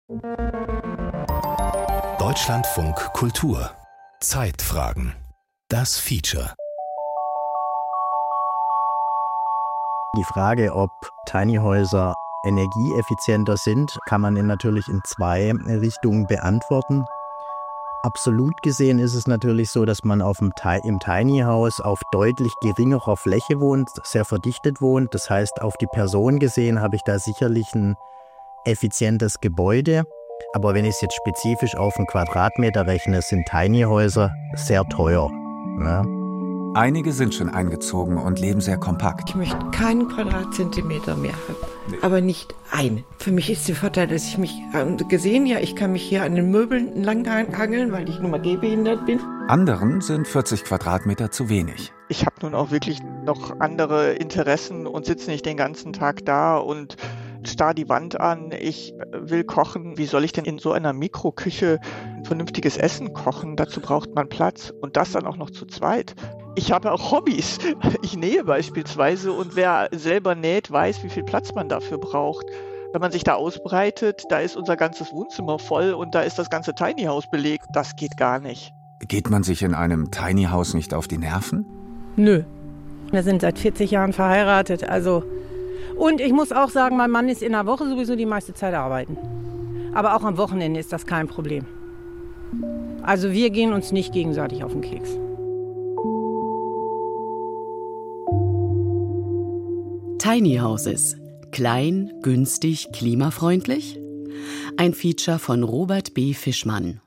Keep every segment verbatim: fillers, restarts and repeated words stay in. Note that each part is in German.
Deutschlandfunk Kultur Zeitfragen. Das Feature. Die Frage, ob Tiny Häuser energieeffizienter sind, kann man natürlich in zwei Richtungen beantworten. Absolut gesehen ist es natürlich so, dass man auf dem, im Tiny House auf deutlich geringerer Fläche wohnt, sehr verdichtet wohnt. Das heißt, auf die Person gesehen habe ich da sicherlich ein effizientes Gebäude. Aber wenn ich es jetzt spezifisch auf einen Quadratmeter rechne, sind Tiny Häuser sehr teuer. Ja. Einige sind schon eingezogen und leben sehr kompakt. Ich möchte keinen Quadratzentimeter mehr haben, nee. Aber nicht einen. Für mich ist der Vorteil, dass ich mich äh, gesehen, ja, ich kann mich hier an den Möbeln langhangeln, weil ich nun mal gehbehindert bin. Anderen sind vierzig Quadratmeter zu wenig. Ich habe nun auch wirklich noch andere Interessen und sitze nicht den ganzen Tag da und starr die Wand an, ich will kochen. Wie soll ich denn in so einer Mikroküche ein vernünftiges Essen kochen? Dazu braucht man Platz und das dann auch noch zu zweit. Ich habe auch Hobbys. Ich nähe beispielsweise und wer selber näht, weiß, wie viel Platz man dafür braucht. Wenn man sich da ausbreitet, da ist unser ganzes Wohnzimmer voll und da ist das ganze Tiny House belegt. Das geht gar nicht. Geht man sich in einem Tiny House nicht auf die Nerven? Nö. Wir sind seit vierzig Jahren verheiratet, also... Und ich muss auch sagen, mein Mann ist in der Woche sowieso die meiste Zeit arbeiten. Aber auch am Wochenende ist das kein Problem. Also wir gehen uns nicht gegenseitig auf den Keks. Tiny Houses. Klein, günstig, klimafreundlich? Ein Feature von Robert B. Fischmann.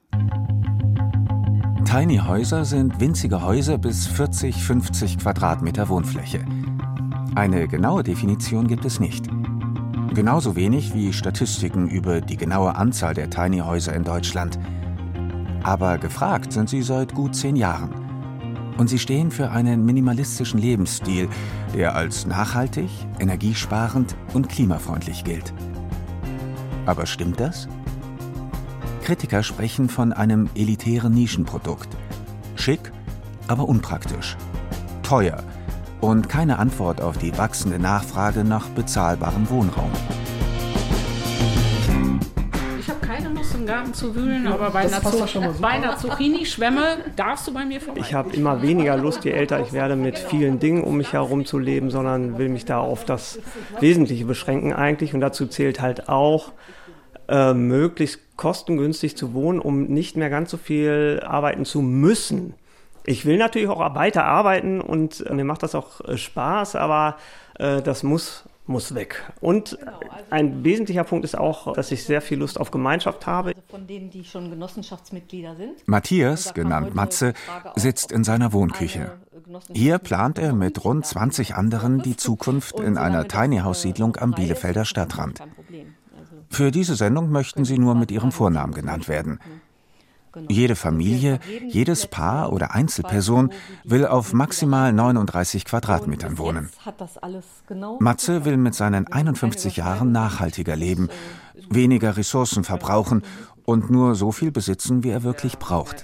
Tiny Häuser sind winzige Häuser bis vierzig, fünfzig Quadratmeter Wohnfläche. Eine genaue Definition gibt es nicht. Genauso wenig wie Statistiken über die genaue Anzahl der Tiny Häuser in Deutschland. Aber gefragt sind sie seit gut zehn Jahren. Und sie stehen für einen minimalistischen Lebensstil, der als nachhaltig, energiesparend und klimafreundlich gilt. Aber stimmt das? Kritiker sprechen von einem elitären Nischenprodukt. Schick, aber unpraktisch. Teuer. Und keine Antwort auf die wachsende Nachfrage nach bezahlbarem Wohnraum. Ich habe keine Lust im Garten zu wühlen, ja, aber bei einer, Zu- bei einer Zucchini-Schwemme darfst du bei mir vorbei. Ich habe immer weniger Lust, je älter ich werde, mit vielen Dingen um mich herum zu leben, sondern will mich da auf das Wesentliche beschränken eigentlich. Und dazu zählt halt auch, äh, möglichst kostengünstig zu wohnen, um nicht mehr ganz so viel arbeiten zu müssen. Ich will natürlich auch weiter arbeiten und äh, mir macht das auch äh, Spaß, aber äh, das muss, muss weg. Und ein wesentlicher Punkt ist auch, dass ich sehr viel Lust auf Gemeinschaft habe. Also von denen, die schon Genossenschaftsmitglieder sind. Matthias, genannt Matze, sitzt in seiner Wohnküche. Hier plant er mit rund zwanzig anderen die Zukunft in einer Tiny-House-Siedlung am Bielefelder Stadtrand. Für diese Sendung möchten sie nur mit ihrem Vornamen genannt werden. Jede Familie, jedes Paar oder Einzelperson will auf maximal neununddreißig Quadratmetern wohnen. Matze will mit seinen einundfünfzig Jahren nachhaltiger leben, weniger Ressourcen verbrauchen und nur so viel besitzen, wie er wirklich braucht.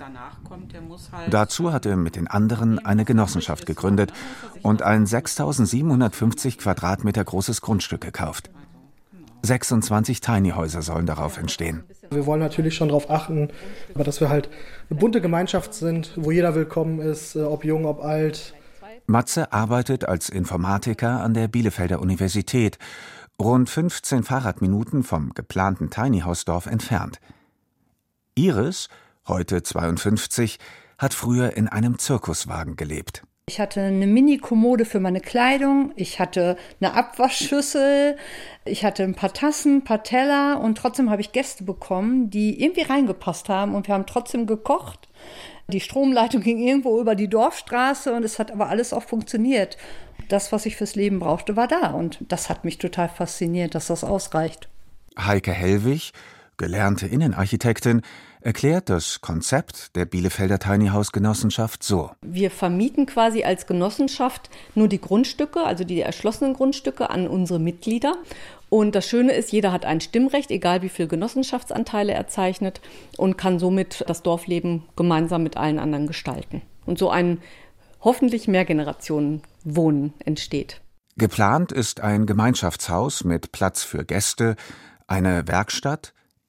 Dazu hat er mit den anderen eine Genossenschaft gegründet und ein sechstausendsiebenhundertfünfzig Quadratmeter großes Grundstück gekauft. sechsundzwanzig Tiny-Häuser sollen darauf entstehen. Wir wollen natürlich schon darauf achten, dass wir halt eine bunte Gemeinschaft sind, wo jeder willkommen ist, ob jung, ob alt. Matze arbeitet als Informatiker an der Bielefelder Universität, rund fünfzehn Fahrradminuten vom geplanten Tiny-House-Dorf entfernt. Iris, heute zweiundfünfzig, hat früher in einem Zirkuswagen gelebt. Ich hatte eine Mini-Kommode für meine Kleidung, ich hatte eine Abwaschschüssel, ich hatte ein paar Tassen, ein paar Teller und trotzdem habe ich Gäste bekommen, die irgendwie reingepasst haben und wir haben trotzdem gekocht. Die Stromleitung ging irgendwo über die Dorfstraße und es hat aber alles auch funktioniert. Das, was ich fürs Leben brauchte, war da und das hat mich total fasziniert, dass das ausreicht. Heike Hellwig, gelernte Innenarchitektin, erklärt das Konzept der Bielefelder Tiny House Genossenschaft so. Wir vermieten quasi als Genossenschaft nur die Grundstücke, also die erschlossenen Grundstücke an unsere Mitglieder. Und das Schöne ist, jeder hat ein Stimmrecht, egal wie viele Genossenschaftsanteile er zeichnet und kann somit das Dorfleben gemeinsam mit allen anderen gestalten. Und so ein hoffentlich Mehrgenerationen-Wohnen entsteht. Geplant ist ein Gemeinschaftshaus mit Platz für Gäste, eine Werkstatt,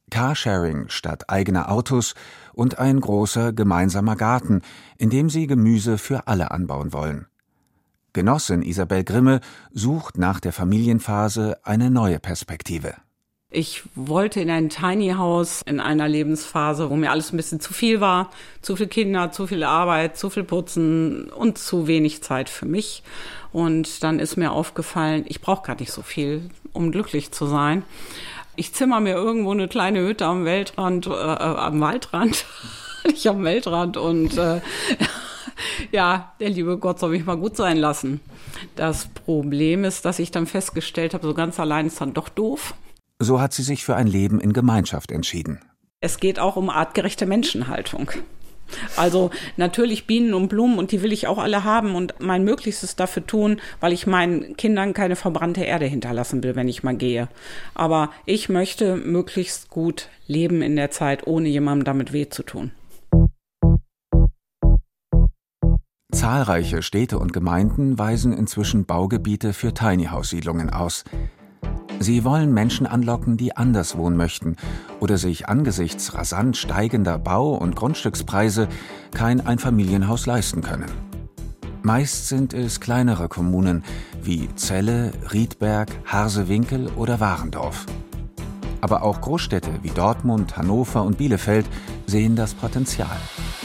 Carsharing statt eigener Autos und ein großer gemeinsamer Garten, in dem sie Gemüse für alle anbauen wollen. Genossin Isabel Grimme sucht nach der Familienphase eine neue Perspektive. Ich wollte in ein Tiny House in einer Lebensphase, wo mir alles ein bisschen zu viel war. Zu viele Kinder, zu viel Arbeit, zu viel Putzen und zu wenig Zeit für mich. Und dann ist mir aufgefallen, ich brauche gar nicht so viel, um glücklich zu sein. Ich zimmer mir irgendwo eine kleine Hütte am Weltrand, äh, am Waldrand, nicht am Weltrand. Und äh, ja, der liebe Gott soll mich mal gut sein lassen. Das Problem ist, dass ich dann festgestellt habe, so ganz allein ist dann doch doof. So hat sie sich für ein Leben in Gemeinschaft entschieden. Es geht auch um artgerechte Menschenhaltung. Also natürlich Bienen und Blumen, und die will ich auch alle haben und mein Möglichstes dafür tun, weil ich meinen Kindern keine verbrannte Erde hinterlassen will, wenn ich mal gehe. Aber ich möchte möglichst gut leben in der Zeit, ohne jemandem damit weh zu tun. Zahlreiche Städte und Gemeinden weisen inzwischen Baugebiete für Tiny-House-Siedlungen aus. Sie wollen Menschen anlocken, die anders wohnen möchten oder sich angesichts rasant steigender Bau- und Grundstückspreise kein Einfamilienhaus leisten können. Meist sind es kleinere Kommunen wie Celle, Riedberg, Harsewinkel oder Warendorf. Aber auch Großstädte wie Dortmund, Hannover und Bielefeld sehen das Potenzial.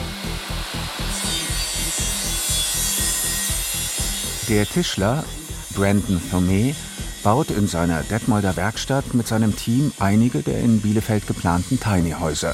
Der Tischler Brandon Thomé baut in seiner Detmolder Werkstatt mit seinem Team einige der in Bielefeld geplanten Tiny-Häuser.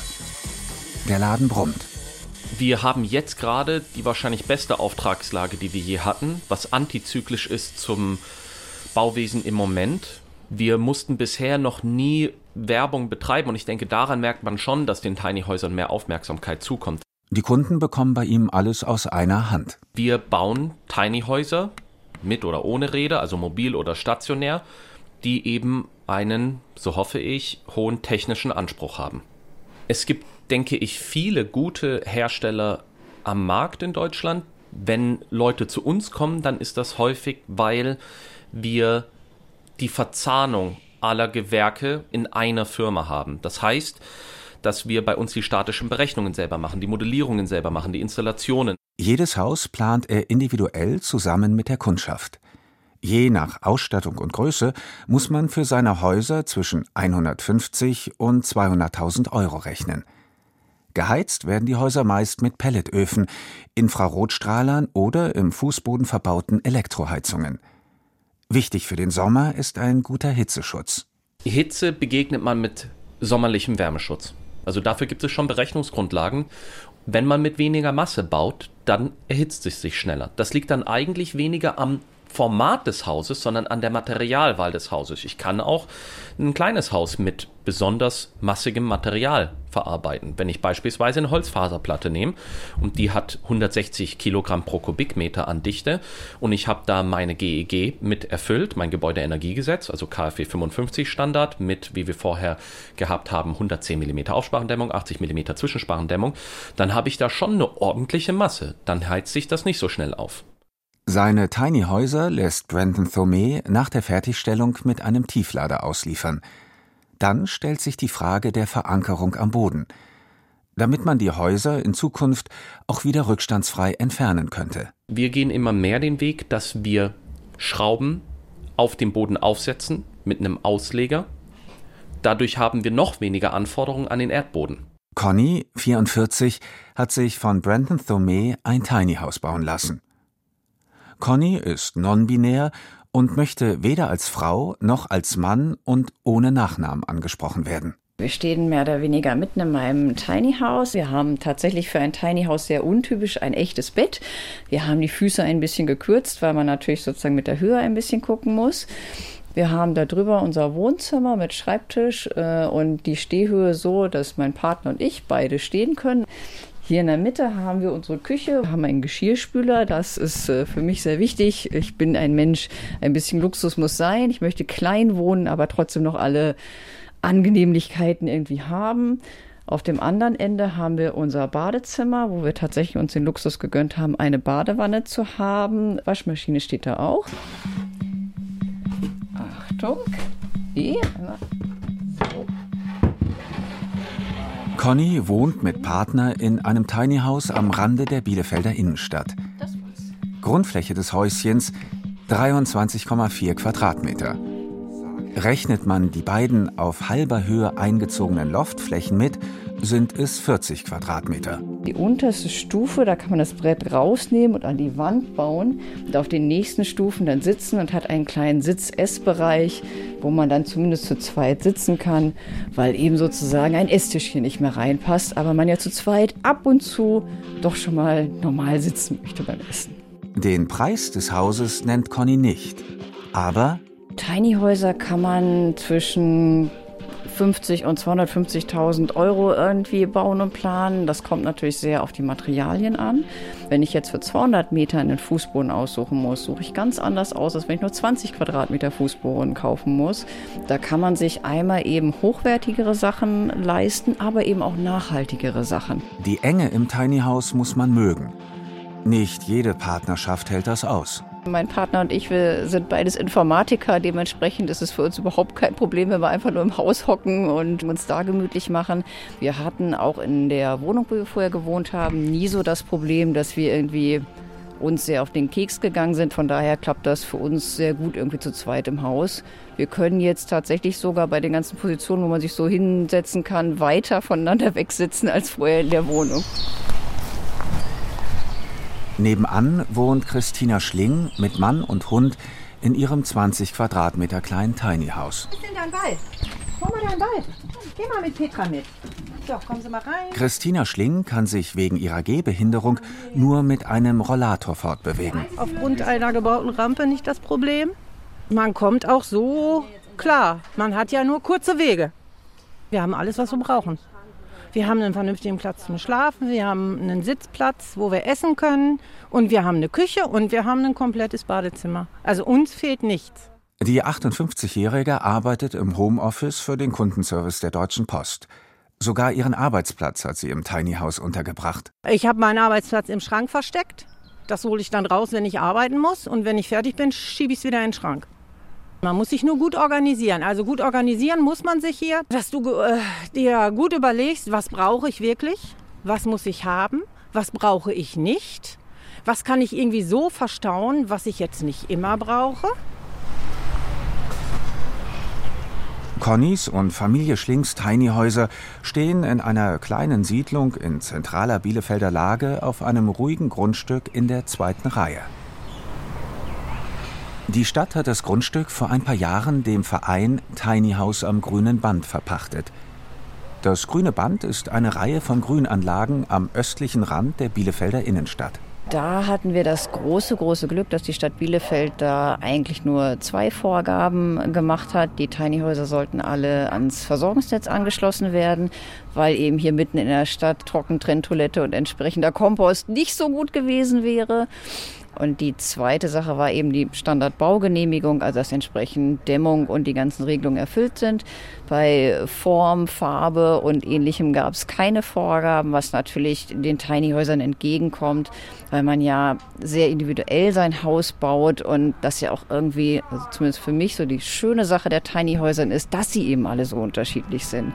Der Laden brummt. Wir haben jetzt gerade die wahrscheinlich beste Auftragslage, die wir je hatten, was antizyklisch ist zum Bauwesen im Moment. Wir mussten bisher noch nie Werbung betreiben und ich denke, daran merkt man schon, dass den Tiny-Häusern mehr Aufmerksamkeit zukommt. Die Kunden bekommen bei ihm alles aus einer Hand. Wir bauen Tiny-Häuser mit oder ohne Räder, also mobil oder stationär, die eben einen, so hoffe ich, hohen technischen Anspruch haben. Es gibt, denke ich, viele gute Hersteller am Markt in Deutschland. Wenn Leute zu uns kommen, dann ist das häufig, weil wir die Verzahnung aller Gewerke in einer Firma haben. Das heißt, dass wir bei uns die statischen Berechnungen selber machen, die Modellierungen selber machen, die Installationen. Jedes Haus plant er individuell zusammen mit der Kundschaft. Je nach Ausstattung und Größe muss man für seine Häuser zwischen hundertfünfzig und zweihunderttausend Euro rechnen. Geheizt werden die Häuser meist mit Pelletöfen, Infrarotstrahlern oder im Fußboden verbauten Elektroheizungen. Wichtig für den Sommer ist ein guter Hitzeschutz. Hitze begegnet man mit sommerlichem Wärmeschutz. Also dafür gibt es schon Berechnungsgrundlagen. Wenn man mit weniger Masse baut, dann erhitzt es sich schneller. Das liegt dann eigentlich weniger am Format des Hauses, sondern an der Materialwahl des Hauses. Ich kann auch ein kleines Haus mit besonders massigem Material verarbeiten. Wenn ich beispielsweise eine Holzfaserplatte nehme und die hat hundertsechzig Kilogramm pro Kubikmeter an Dichte und ich habe da meine G E G mit erfüllt, mein Gebäudeenergiegesetz, also K f W fünfundfünfzig Standard mit, wie wir vorher gehabt haben, hundertzehn Millimeter Aufsparendämmung, achtzig Millimeter Zwischensparendämmung, dann habe ich da schon eine ordentliche Masse. Dann heizt sich das nicht so schnell auf. Seine Tiny-Häuser lässt Brandon Thomé nach der Fertigstellung mit einem Tieflader ausliefern. Dann stellt sich die Frage der Verankerung am Boden, damit man die Häuser in Zukunft auch wieder rückstandsfrei entfernen könnte. Wir gehen immer mehr den Weg, dass wir Schrauben auf dem Boden aufsetzen mit einem Ausleger. Dadurch haben wir noch weniger Anforderungen an den Erdboden. Conny, vierundvierzig, hat sich von Brandon Thomé ein Tiny-Haus bauen lassen. Conny ist non-binär und möchte weder als Frau noch als Mann und ohne Nachnamen angesprochen werden. Wir stehen mehr oder weniger mitten in meinem Tiny House. Wir haben tatsächlich für ein Tiny House sehr untypisch ein echtes Bett. Wir haben die Füße ein bisschen gekürzt, weil man natürlich sozusagen mit der Höhe ein bisschen gucken muss. Wir haben da drüber unser Wohnzimmer mit Schreibtisch äh, und die Stehhöhe so, dass mein Partner und ich beide stehen können. Hier in der Mitte haben wir unsere Küche, wir haben einen Geschirrspüler, das ist äh, für mich sehr wichtig. Ich bin ein Mensch, ein bisschen Luxus muss sein. Ich möchte klein wohnen, aber trotzdem noch alle Angenehmlichkeiten irgendwie haben. Auf dem anderen Ende haben wir unser Badezimmer, wo wir tatsächlich uns den Luxus gegönnt haben, eine Badewanne zu haben. Waschmaschine steht da auch. Achtung. So. Conny wohnt mit Partner in einem Tiny House am Rande der Bielefelder Innenstadt. Grundfläche des Häuschens dreiundzwanzig Komma vier Quadratmeter. Rechnet man die beiden auf halber Höhe eingezogenen Loftflächen mit, sind es vierzig Quadratmeter. Die unterste Stufe, da kann man das Brett rausnehmen und an die Wand bauen und auf den nächsten Stufen dann sitzen und hat einen kleinen Sitz-Ess-Bereich, wo man dann zumindest zu zweit sitzen kann, weil eben sozusagen ein Esstisch hier nicht mehr reinpasst, aber man ja zu zweit ab und zu doch schon mal normal sitzen möchte beim Essen. Den Preis des Hauses nennt Conny nicht, aber Tiny-Häuser kann man zwischen fünfzig und zweihundertfünfzigtausend Euro irgendwie bauen und planen. Das kommt natürlich sehr auf die Materialien an. Wenn ich jetzt für zweihundert Meter einen Fußboden aussuchen muss, suche ich ganz anders aus, als wenn ich nur zwanzig Quadratmeter Fußboden kaufen muss. Da kann man sich einmal eben hochwertigere Sachen leisten, aber eben auch nachhaltigere Sachen. Die Enge im Tiny House muss man mögen. Nicht jede Partnerschaft hält das aus. Mein Partner und ich, wir sind beides Informatiker. Dementsprechend ist es für uns überhaupt kein Problem, wenn wir einfach nur im Haus hocken und uns da gemütlich machen. Wir hatten auch in der Wohnung, wo wir vorher gewohnt haben, nie so das Problem, dass wir irgendwie uns sehr auf den Keks gegangen sind. Von daher klappt das für uns sehr gut irgendwie zu zweit im Haus. Wir können jetzt tatsächlich sogar bei den ganzen Positionen, wo man sich so hinsetzen kann, weiter voneinander wegsitzen als vorher in der Wohnung. Nebenan wohnt Christina Schling mit Mann und Hund in ihrem zwanzig Quadratmeter kleinen Tiny House. Was ist denn dein Wald? Komm mal dein Wald. Geh mal mit Petra mit. So, kommen Sie mal rein. Christina Schling kann sich wegen ihrer Gehbehinderung nur mit einem Rollator fortbewegen. Aufgrund einer gebauten Rampe nicht das Problem. Man kommt auch so klar. Man hat ja nur kurze Wege. Wir haben alles, was wir brauchen. Wir haben einen vernünftigen Platz zum Schlafen, wir haben einen Sitzplatz, wo wir essen können und wir haben eine Küche und wir haben ein komplettes Badezimmer. Also uns fehlt nichts. Die achtundfünfzigjährige arbeitet im Homeoffice für den Kundenservice der Deutschen Post. Sogar ihren Arbeitsplatz hat sie im Tiny House untergebracht. Ich habe meinen Arbeitsplatz im Schrank versteckt. Das hole ich dann raus, wenn ich arbeiten muss. Und wenn ich fertig bin, schiebe ich es wieder in den Schrank. Man muss sich nur gut organisieren. Also gut organisieren muss man sich hier, dass du äh, dir gut überlegst, was brauche ich wirklich, was muss ich haben, was brauche ich nicht, was kann ich irgendwie so verstauen, was ich jetzt nicht immer brauche. Connys und Familie Schlings Tiny Häuser stehen in einer kleinen Siedlung in zentraler Bielefelder Lage auf einem ruhigen Grundstück in der zweiten Reihe. Die Stadt hat das Grundstück vor ein paar Jahren dem Verein Tiny House am Grünen Band verpachtet. Das Grüne Band ist eine Reihe von Grünanlagen am östlichen Rand der Bielefelder Innenstadt. Da hatten wir das große, große Glück, dass die Stadt Bielefeld da eigentlich nur zwei Vorgaben gemacht hat. Die Tiny Häuser sollten alle ans Versorgungsnetz angeschlossen werden, weil eben hier mitten in der Stadt Trockentrenntoilette und entsprechender Kompost nicht so gut gewesen wäre. Und die zweite Sache war eben die Standardbaugenehmigung, also dass entsprechend Dämmung und die ganzen Regelungen erfüllt sind. Bei Form, Farbe und Ähnlichem gab es keine Vorgaben, was natürlich den Tiny Häusern entgegenkommt, weil man ja sehr individuell sein Haus baut und das ja auch irgendwie, also zumindest für mich, so die schöne Sache der Tiny Häusern ist, dass sie eben alle so unterschiedlich sind.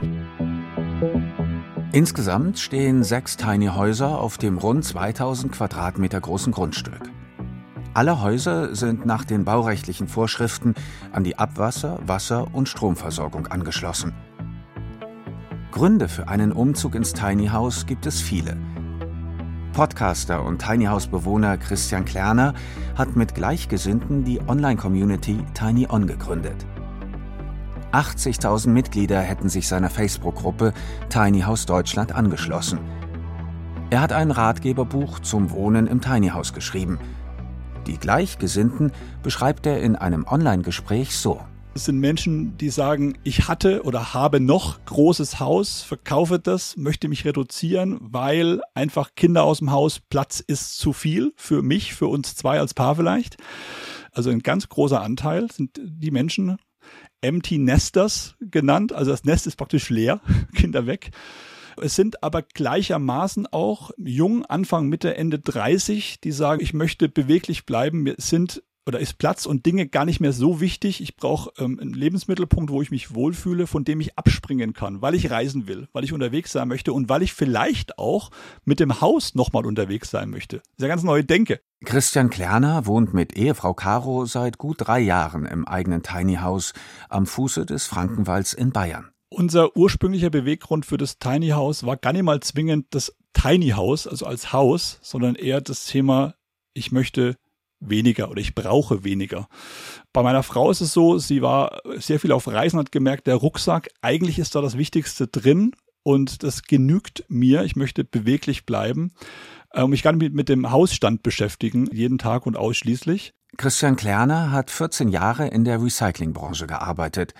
Insgesamt stehen sechs Tiny Häuser auf dem rund zweitausend Quadratmeter großen Grundstück. Alle Häuser sind nach den baurechtlichen Vorschriften an die Abwasser-, Wasser- und Stromversorgung angeschlossen. Gründe für einen Umzug ins Tiny House gibt es viele. Podcaster und Tiny House-Bewohner Christian Klerner hat mit Gleichgesinnten die Online-Community Tiny On gegründet. achtzigtausend Mitglieder hätten sich seiner Facebook-Gruppe Tiny House Deutschland angeschlossen. Er hat ein Ratgeberbuch zum Wohnen im Tiny House geschrieben. Die Gleichgesinnten beschreibt er in einem Online-Gespräch so. Es sind Menschen, die sagen, ich hatte oder habe noch großes Haus, verkaufe das, möchte mich reduzieren, weil einfach Kinder aus dem Haus, Platz ist zu viel für mich, für uns zwei als Paar vielleicht. Also ein ganz großer Anteil sind die Menschen Empty Nesters genannt, also das Nest ist praktisch leer, Kinder weg. Es sind aber gleichermaßen auch jung, Anfang, Mitte, Ende dreißig, die sagen, ich möchte beweglich bleiben. Wir sind oder ist Platz und Dinge gar nicht mehr so wichtig. Ich brauche ähm, einen Lebensmittelpunkt, wo ich mich wohlfühle, von dem ich abspringen kann, weil ich reisen will, weil ich unterwegs sein möchte und weil ich vielleicht auch mit dem Haus nochmal unterwegs sein möchte. Das ist ja ganz neue Denke. Christian Klerner wohnt mit Ehefrau Caro seit gut drei Jahren im eigenen Tiny House am Fuße des Frankenwalds in Bayern. Unser ursprünglicher Beweggrund für das Tiny House war gar nicht mal zwingend das Tiny House, also als Haus, sondern eher das Thema, ich möchte weniger oder ich brauche weniger. Bei meiner Frau ist es so, sie war sehr viel auf Reisen, hat gemerkt, der Rucksack, eigentlich ist da das Wichtigste drin und das genügt mir. Ich möchte beweglich bleiben und mich gar nicht mit dem Hausstand beschäftigen, jeden Tag und ausschließlich. Christian Klerner hat vierzehn Jahre in der Recyclingbranche gearbeitet.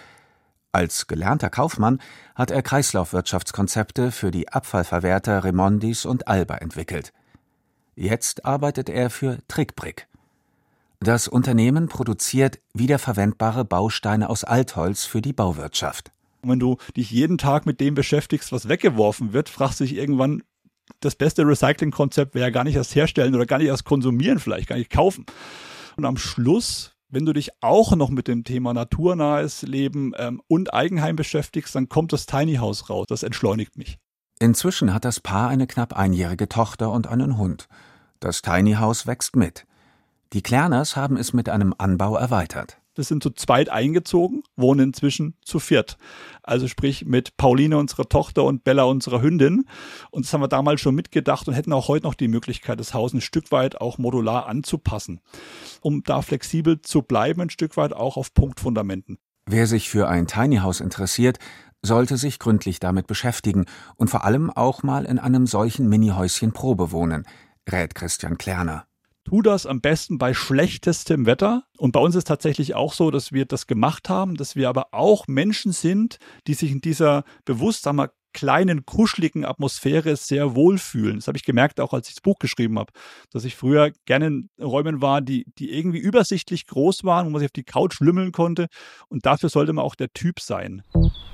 Als gelernter Kaufmann hat er Kreislaufwirtschaftskonzepte für die Abfallverwerter Remondis und Alba entwickelt. Jetzt arbeitet er für Trickbrick. Das Unternehmen produziert wiederverwendbare Bausteine aus Altholz für die Bauwirtschaft. Wenn du dich jeden Tag mit dem beschäftigst, was weggeworfen wird, fragst du dich irgendwann, das beste Recyclingkonzept wäre ja gar nicht erst herstellen oder gar nicht erst konsumieren, vielleicht gar nicht kaufen. Und am Schluss, wenn du dich auch noch mit dem Thema naturnahes Leben ähm, und Eigenheim beschäftigst, dann kommt das Tiny House raus. Das entschleunigt mich. Inzwischen hat das Paar eine knapp einjährige Tochter und einen Hund. Das Tiny House wächst mit. Die Klerners haben es mit einem Anbau erweitert. Wir sind zu zweit eingezogen, wohnen inzwischen zu viert. Also sprich mit Pauline, unserer Tochter, und Bella, unserer Hündin. Und das haben wir damals schon mitgedacht und hätten auch heute noch die Möglichkeit, das Haus ein Stück weit auch modular anzupassen, um da flexibel zu bleiben, ein Stück weit auch auf Punktfundamenten. Wer sich für ein Tiny House interessiert, sollte sich gründlich damit beschäftigen und vor allem auch mal in einem solchen Mini-Häuschen Probe wohnen, rät Christian Klerner. Tu das am besten bei schlechtestem Wetter. Und bei uns ist tatsächlich auch so, dass wir das gemacht haben, dass wir aber auch Menschen sind, die sich in dieser bewusst, sagen wir, kleinen, kuscheligen Atmosphäre sehr wohlfühlen. Das habe ich gemerkt, auch als ich das Buch geschrieben habe, dass ich früher gerne in Räumen war, die, die irgendwie übersichtlich groß waren, wo man sich auf die Couch lümmeln konnte. Und dafür sollte man auch der Typ sein.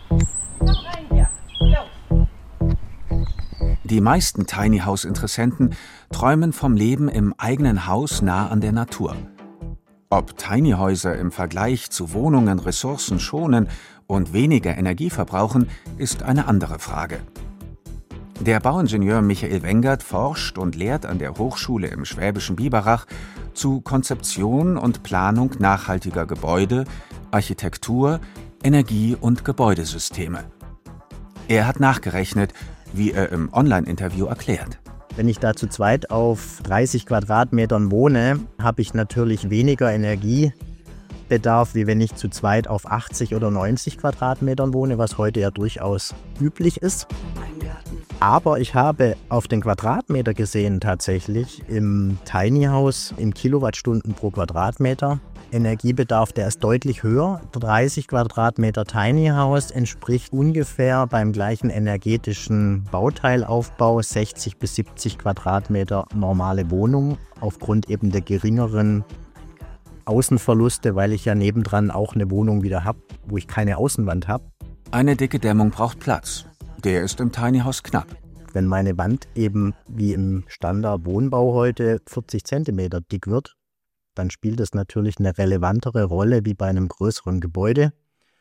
Die meisten Tiny House-Interessenten träumen vom Leben im eigenen Haus nah an der Natur. Ob Tiny Häuser im Vergleich zu Wohnungen Ressourcen schonen und weniger Energie verbrauchen, ist eine andere Frage. Der Bauingenieur Michael Wengert forscht und lehrt an der Hochschule im schwäbischen Biberach zu Konzeption und Planung nachhaltiger Gebäude, Architektur, Energie- und Gebäudesysteme. Er hat nachgerechnet, wie er im Online-Interview erklärt. Wenn ich da zu zweit auf dreißig Quadratmetern wohne, habe ich natürlich weniger Energiebedarf, wie wenn ich zu zweit auf achtzig oder neunzig Quadratmetern wohne, was heute ja durchaus üblich ist. Aber ich habe auf den Quadratmeter gesehen tatsächlich im Tiny House in Kilowattstunden pro Quadratmeter Energiebedarf, der ist deutlich höher. dreißig Quadratmeter Tiny House entspricht ungefähr beim gleichen energetischen Bauteilaufbau sechzig bis siebzig Quadratmeter normale Wohnung, aufgrund eben der geringeren Außenverluste, weil ich ja nebendran auch eine Wohnung wieder habe, wo ich keine Außenwand habe. Eine dicke Dämmung braucht Platz. Der ist im Tiny House knapp. Wenn meine Wand eben wie im Standard-Wohnbau heute vierzig Zentimeter dick wird, dann spielt es natürlich eine relevantere Rolle wie bei einem größeren Gebäude.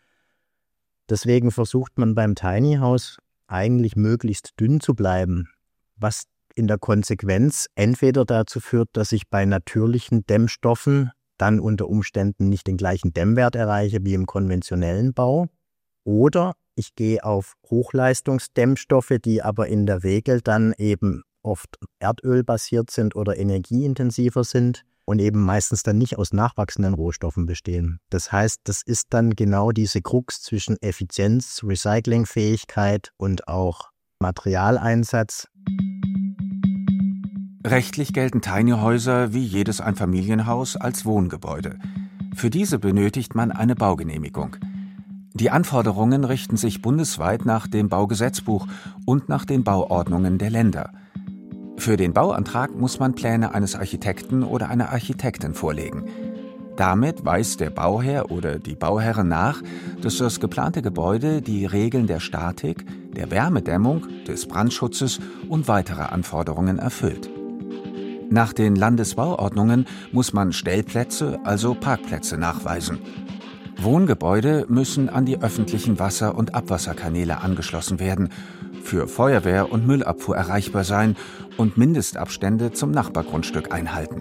Deswegen versucht man beim Tiny House eigentlich möglichst dünn zu bleiben, was in der Konsequenz entweder dazu führt, dass ich bei natürlichen Dämmstoffen dann unter Umständen nicht den gleichen Dämmwert erreiche wie im konventionellen Bau, oder ich gehe auf Hochleistungsdämmstoffe, die aber in der Regel dann eben oft erdölbasiert sind oder energieintensiver sind und eben meistens dann nicht aus nachwachsenden Rohstoffen bestehen. Das heißt, das ist dann genau diese Krux zwischen Effizienz, Recyclingfähigkeit und auch Materialeinsatz. Rechtlich gelten Tiny-Häuser wie jedes Einfamilienhaus als Wohngebäude. Für diese benötigt man eine Baugenehmigung. Die Anforderungen richten sich bundesweit nach dem Baugesetzbuch und nach den Bauordnungen der Länder. Für den Bauantrag muss man Pläne eines Architekten oder einer Architektin vorlegen. Damit weist der Bauherr oder die Bauherrin nach, dass das geplante Gebäude die Regeln der Statik, der Wärmedämmung, des Brandschutzes und weiterer Anforderungen erfüllt. Nach den Landesbauordnungen muss man Stellplätze, also Parkplätze, nachweisen. Wohngebäude müssen an die öffentlichen Wasser- und Abwasserkanäle angeschlossen werden, für Feuerwehr und Müllabfuhr erreichbar sein und Mindestabstände zum Nachbargrundstück einhalten.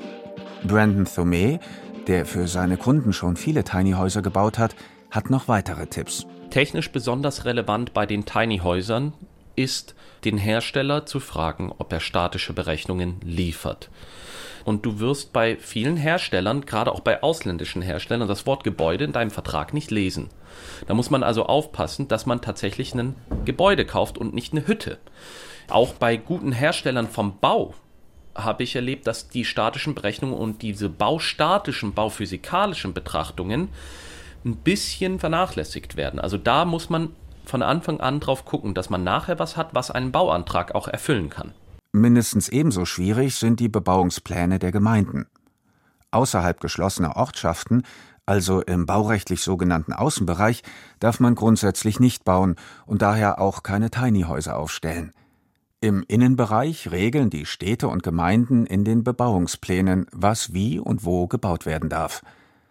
Brandon Thomé, der für seine Kunden schon viele Tiny-Häuser gebaut hat, hat noch weitere Tipps. Technisch besonders relevant bei den Tiny-Häusern ist, den Hersteller zu fragen, ob er statische Berechnungen liefert. Und du wirst bei vielen Herstellern, gerade auch bei ausländischen Herstellern, das Wort Gebäude in deinem Vertrag nicht lesen. Da muss man also aufpassen, dass man tatsächlich ein Gebäude kauft und nicht eine Hütte. Auch bei guten Herstellern vom Bau habe ich erlebt, dass die statischen Berechnungen und diese baustatischen, bauphysikalischen Betrachtungen ein bisschen vernachlässigt werden. Also da muss man von Anfang an drauf gucken, dass man nachher was hat, was einen Bauantrag auch erfüllen kann. Mindestens ebenso schwierig sind die Bebauungspläne der Gemeinden. Außerhalb geschlossener Ortschaften, also im baurechtlich sogenannten Außenbereich, darf man grundsätzlich nicht bauen und daher auch keine Tiny-Häuser aufstellen. Im Innenbereich regeln die Städte und Gemeinden in den Bebauungsplänen, was wie und wo gebaut werden darf.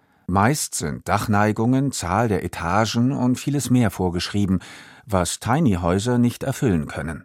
Meist sind Dachneigungen, Zahl der Etagen und vieles mehr vorgeschrieben, was Tiny-Häuser nicht erfüllen können.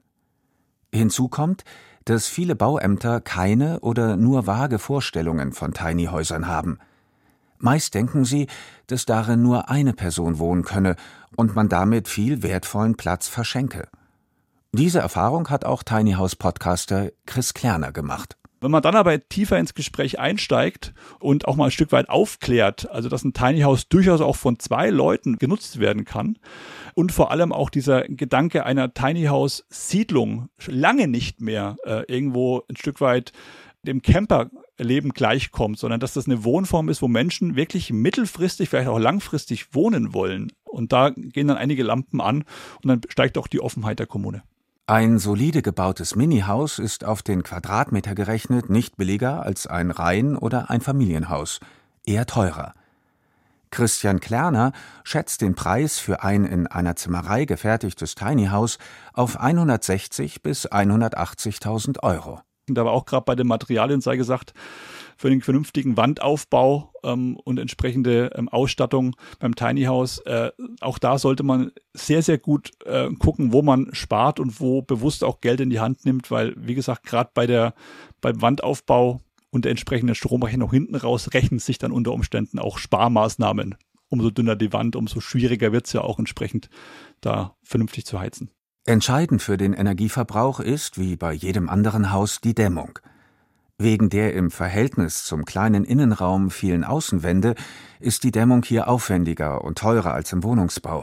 Hinzu kommt, dass viele Bauämter keine oder nur vage Vorstellungen von Tiny-Häusern haben. Meist denken sie, dass darin nur eine Person wohnen könne und man damit viel wertvollen Platz verschenke. Diese Erfahrung hat auch Tiny-House-Podcaster Chris Klerner gemacht. Wenn man dann aber tiefer ins Gespräch einsteigt und auch mal ein Stück weit aufklärt, also dass ein Tiny House durchaus auch von zwei Leuten genutzt werden kann und vor allem auch dieser Gedanke einer Tiny House Siedlung lange nicht mehr äh, irgendwo ein Stück weit dem Camperleben gleichkommt, sondern dass das eine Wohnform ist, wo Menschen wirklich mittelfristig, vielleicht auch langfristig wohnen wollen. Und da gehen dann einige Lampen an und dann steigt auch die Offenheit der Kommune. Ein solide gebautes Mini-Haus ist auf den Quadratmeter gerechnet nicht billiger als ein Reihen- oder ein Familienhaus, eher teurer. Christian Klerner schätzt den Preis für ein in einer Zimmerei gefertigtes Tiny-Haus auf hundertsechzig bis hundertachtzigtausend Euro. Da war auch gerade bei den Materialien sei gesagt, für den vernünftigen Wandaufbau ähm, und entsprechende ähm, Ausstattung beim Tiny House, äh, auch da sollte man sehr, sehr gut äh, gucken, wo man spart und wo bewusst auch Geld in die Hand nimmt, weil, wie gesagt, gerade bei der beim Wandaufbau und der entsprechenden Stromrechnung hinten raus rechnen sich dann unter Umständen auch Sparmaßnahmen. Umso dünner die Wand, umso schwieriger wird es ja auch entsprechend, da vernünftig zu heizen. Entscheidend für den Energieverbrauch ist, wie bei jedem anderen Haus, die Dämmung. Wegen der im Verhältnis zum kleinen Innenraum vielen Außenwände ist die Dämmung hier aufwendiger und teurer als im Wohnungsbau.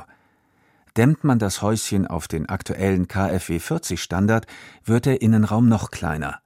Dämmt man das Häuschen auf den aktuellen K f W vierzig Standard, wird der Innenraum noch kleiner.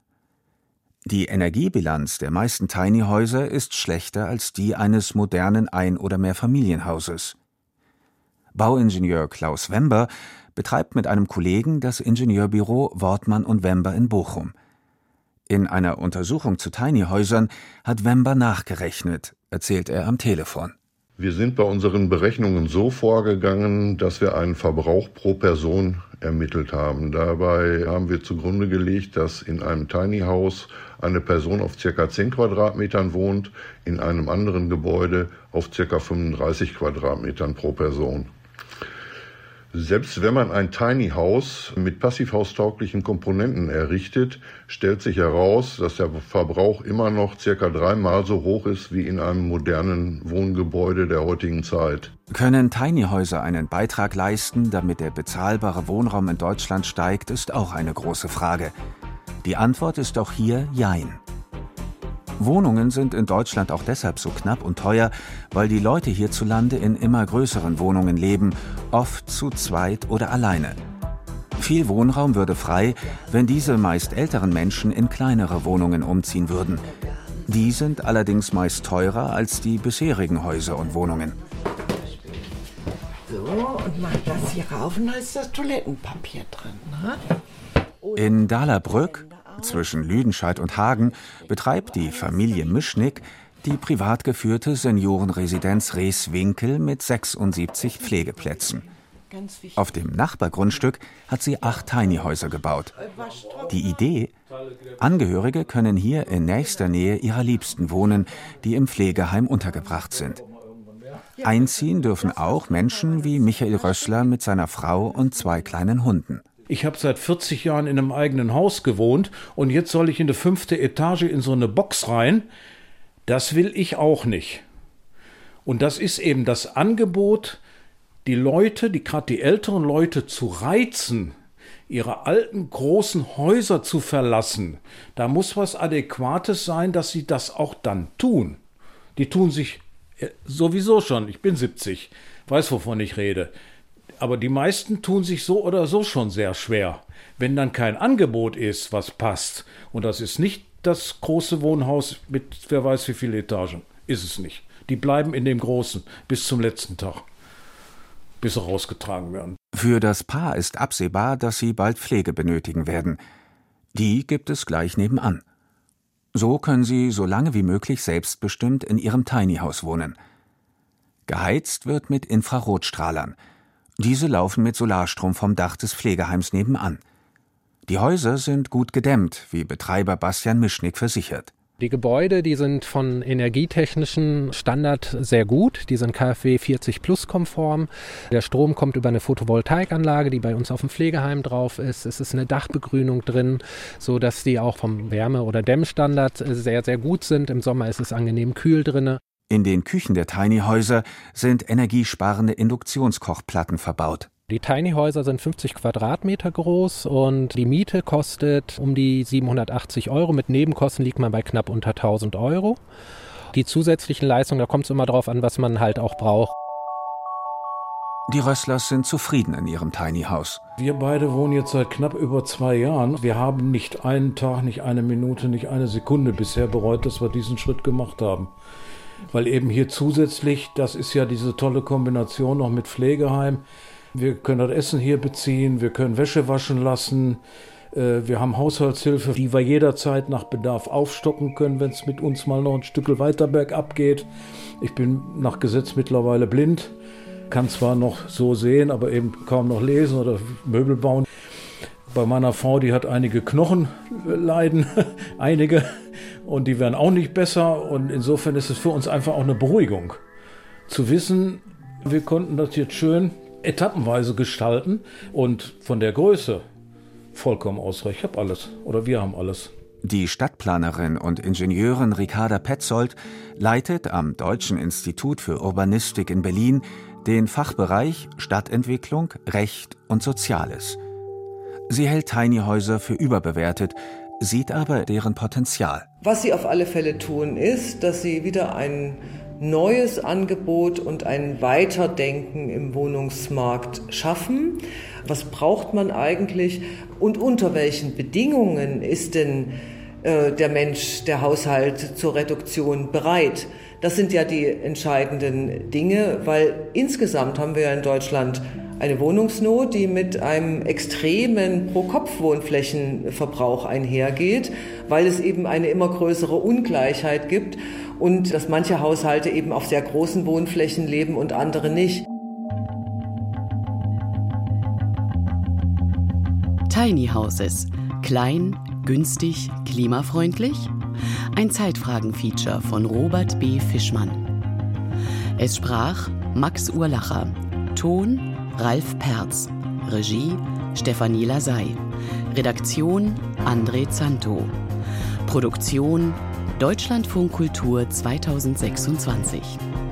Die Energiebilanz der meisten Tiny-Häuser ist schlechter als die eines modernen Ein- oder Mehrfamilienhauses. Bauingenieur Klaus Wember betreibt mit einem Kollegen das Ingenieurbüro Wortmann und Wember in Bochum. In einer Untersuchung zu Tiny-Häusern hat Wember nachgerechnet, erzählt er am Telefon. Wir sind bei unseren Berechnungen so vorgegangen, dass wir einen Verbrauch pro Person ermittelt haben. Dabei haben wir zugrunde gelegt, dass in einem Tiny House eine Person auf ca. zehn Quadratmetern wohnt, in einem anderen Gebäude auf ca. fünfunddreißig Quadratmetern pro Person. Selbst wenn man ein Tiny House mit passivhaustauglichen Komponenten errichtet, stellt sich heraus, dass der Verbrauch immer noch circa dreimal so hoch ist wie in einem modernen Wohngebäude der heutigen Zeit. Können Tiny-Häuser einen Beitrag leisten, damit der bezahlbare Wohnraum in Deutschland steigt, ist auch eine große Frage. Die Antwort ist auch hier Jein. Wohnungen sind in Deutschland auch deshalb so knapp und teuer, weil die Leute hierzulande in immer größeren Wohnungen leben, oft zu zweit oder alleine. Viel Wohnraum würde frei, wenn diese meist älteren Menschen in kleinere Wohnungen umziehen würden. Die sind allerdings meist teurer als die bisherigen Häuser und Wohnungen. So, und mach das hier rauf und da ist das Toilettenpapier drin. Ne? In Dahlerbrück, zwischen Lüdenscheid und Hagen, betreibt die Familie Mischnick die privat geführte Seniorenresidenz Reeswinkel mit sechsundsiebzig Pflegeplätzen. Auf dem Nachbargrundstück hat sie acht Tiny-Häuser gebaut. Die Idee Angehörige können hier in nächster Nähe ihrer Liebsten wohnen, die im Pflegeheim untergebracht sind. Einziehen dürfen auch Menschen wie Michael Rössler mit seiner Frau und zwei kleinen Hunden. Ich habe seit vierzig Jahren in einem eigenen Haus gewohnt und jetzt soll ich in die fünfte Etage in so eine Box rein. Das will ich auch nicht. Und das ist eben das Angebot, die Leute, die gerade die älteren Leute zu reizen, ihre alten großen Häuser zu verlassen. Da muss was Adäquates sein, dass sie das auch dann tun. Die tun sich sowieso schon, ich bin siebzig, weiß, wovon ich rede. Aber die meisten tun sich so oder so schon sehr schwer. Wenn dann kein Angebot ist, was passt, und das ist nicht das große Wohnhaus mit wer weiß wie viele Etagen, ist es nicht. Die bleiben in dem Großen bis zum letzten Tag, bis sie rausgetragen werden. Für das Paar ist absehbar, dass sie bald Pflege benötigen werden. Die gibt es gleich nebenan. So können sie so lange wie möglich selbstbestimmt in ihrem Tiny House wohnen. Geheizt wird mit Infrarotstrahlern. Diese laufen mit Solarstrom vom Dach des Pflegeheims nebenan. Die Häuser sind gut gedämmt, wie Betreiber Bastian Mischnick versichert. Die Gebäude, die sind von energietechnischen Standard sehr gut. Die sind K f W vierzig plus konform. Der Strom kommt über eine Photovoltaikanlage, die bei uns auf dem Pflegeheim drauf ist. Es ist eine Dachbegrünung drin, sodass die auch vom Wärme- oder Dämmstandard sehr, sehr gut sind. Im Sommer ist es angenehm kühl drin. In den Küchen der Tiny-Häuser sind energiesparende Induktionskochplatten verbaut. Die Tiny-Häuser sind fünfzig Quadratmeter groß und die Miete kostet um die siebenhundertachtzig Euro. Mit Nebenkosten liegt man bei knapp unter tausend Euro. Die zusätzlichen Leistungen, da kommt es immer drauf an, was man halt auch braucht. Die Rösslers sind zufrieden in ihrem Tiny House. Wir beide wohnen jetzt seit knapp über zwei Jahren. Wir haben nicht einen Tag, nicht eine Minute, nicht eine Sekunde bisher bereut, dass wir diesen Schritt gemacht haben. Weil eben hier zusätzlich, das ist ja diese tolle Kombination noch mit Pflegeheim, wir können das Essen hier beziehen, wir können Wäsche waschen lassen, wir haben Haushaltshilfe, die wir jederzeit nach Bedarf aufstocken können, wenn es mit uns mal noch ein Stück weiter bergab geht. Ich bin nach Gesetz mittlerweile blind, kann zwar noch so sehen, aber eben kaum noch lesen oder Möbel bauen. Bei meiner Frau, die hat einige Knochenleiden, einige, und die werden auch nicht besser. Und insofern ist es für uns einfach auch eine Beruhigung, zu wissen, wir konnten das jetzt schön etappenweise gestalten und von der Größe vollkommen ausreichend. Ich habe alles, oder wir haben alles. Die Stadtplanerin und Ingenieurin Ricarda Petzold leitet am Deutschen Institut für Urbanistik in Berlin den Fachbereich Stadtentwicklung, Recht und Soziales. Sie hält Tiny-Häuser für überbewertet, sieht aber deren Potenzial. Was sie auf alle Fälle tun, ist, dass sie wieder ein neues Angebot und ein Weiterdenken im Wohnungsmarkt schaffen. Was braucht man eigentlich und unter welchen Bedingungen ist denn äh, der Mensch, der Haushalt zur Reduktion bereit? Das sind ja die entscheidenden Dinge, weil insgesamt haben wir ja in Deutschland eine Wohnungsnot, die mit einem extremen Pro-Kopf-Wohnflächenverbrauch einhergeht, weil es eben eine immer größere Ungleichheit gibt und dass manche Haushalte eben auf sehr großen Wohnflächen leben und andere nicht. Tiny Houses. Klein, günstig, klimafreundlich? Ein Zeitfragen-Feature von Robert B. Fischmann. Es sprach Max Urlacher. Ton Ralf Perz. Regie Stefanie Lasey. Redaktion André Zanto. Produktion Deutschlandfunk Kultur zweitausendsechsundzwanzig.